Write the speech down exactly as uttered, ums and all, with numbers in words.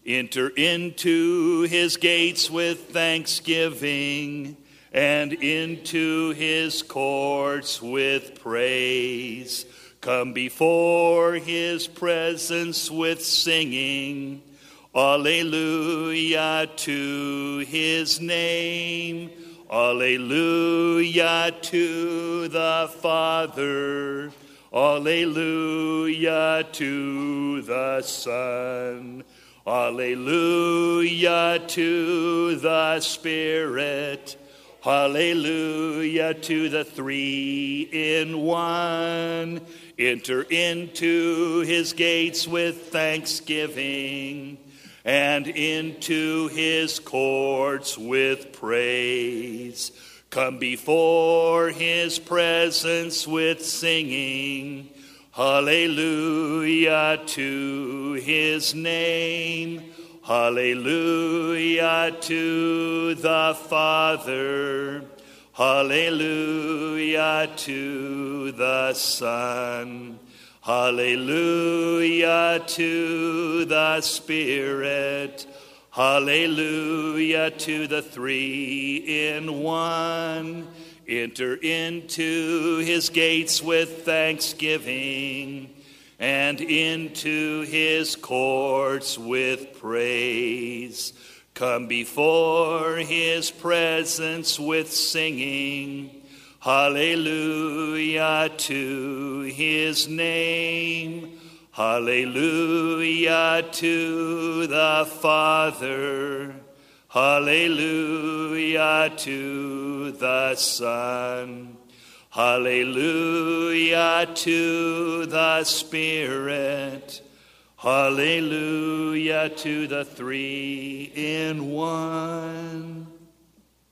Enter into his gates with thanksgiving, and into his courts with praise. Come before his presence with singing. Alleluia to his name. Alleluia to the Father. Alleluia to the Son. Alleluia to the Spirit. Hallelujah to the three in one. Enter into his gates with thanksgiving, and into his courts with praise. Come before his presence with singing. Hallelujah to his name. Hallelujah to the Father. Hallelujah to the Son. Hallelujah to the Spirit. Hallelujah to the three in one. Enter into his gates with thanksgiving, and into his courts with praise. Come before his presence with singing. Hallelujah to his name. Hallelujah to the Father. Hallelujah to the Son. Hallelujah to the Spirit. Hallelujah to the three in one.